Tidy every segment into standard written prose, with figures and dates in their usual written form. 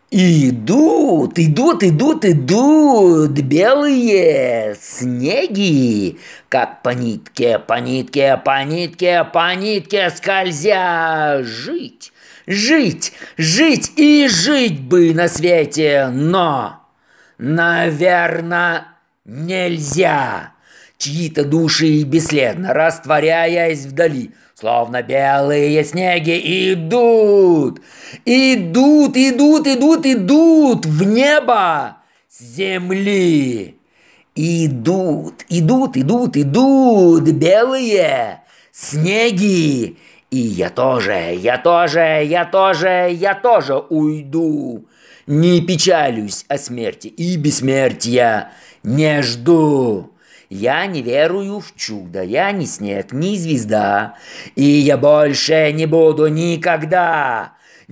Идут белые снеги, как по нитке, по нитке, по нитке, по нитке скользя. Жить и жить бы на свете, но, наверное, нельзя. Чьи-то души бесследно растворяясь вдали, словно белые снеги, идут в небо с земли. Идут белые снеги. И я тоже уйду. Не печалюсь о смерти и бессмертия не жду. Я не верую в чудо, я ни снег, ни звезда, и я больше не буду никогда,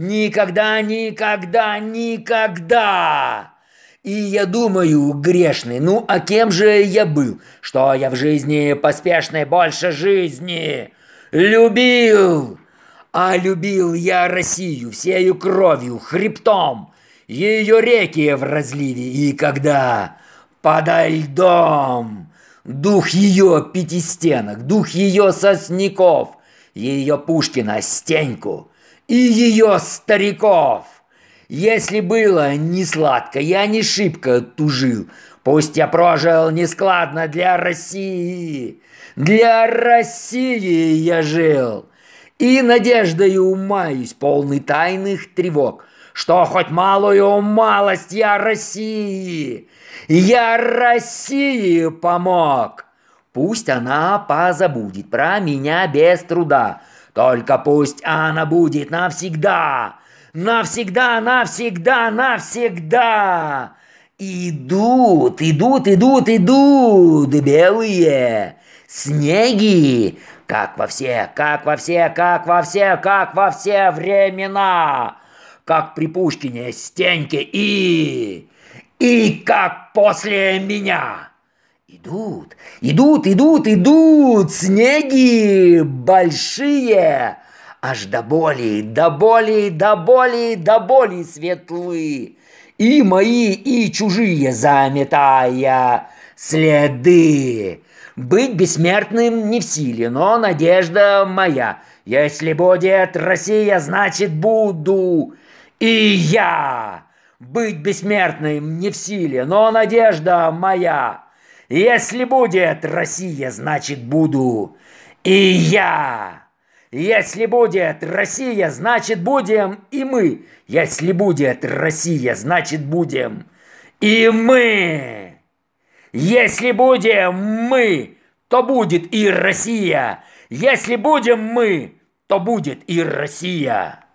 никогда. И я думаю, грешный, а кем же я был, что я в жизни поспешной больше жизни любил я Россию всею кровью, хребтом, ее реки в разливе, и когда подо льдом дух ее пятистенок, дух ее сосняков, ее Пушкина Стеньку и ее стариков. Если было не сладко, я не шибко тужил, пусть я прожил нескладно для России я жил. И надеждою маюсь, полный тайных тревог, что хоть малую малость я России помог. Пусть она позабудет про меня без труда, только пусть она будет навсегда. Идут белые снеги, как во все времена, как при Пушкине Стеньке и как после меня. Идут снеги большие, аж до боли светлы, и мои, и чужие заметая следы. Быть бессмертным не в силе, но надежда моя. Если будет Россия, значит буду и я. Быть бессмертным не в силе, но надежда моя. Если будет Россия, значит буду и я. Если будет Россия, значит будем и мы. Если будет Россия, значит будем и мы. Если будем мы, то будет и Россия. Если будем мы, то будет и Россия.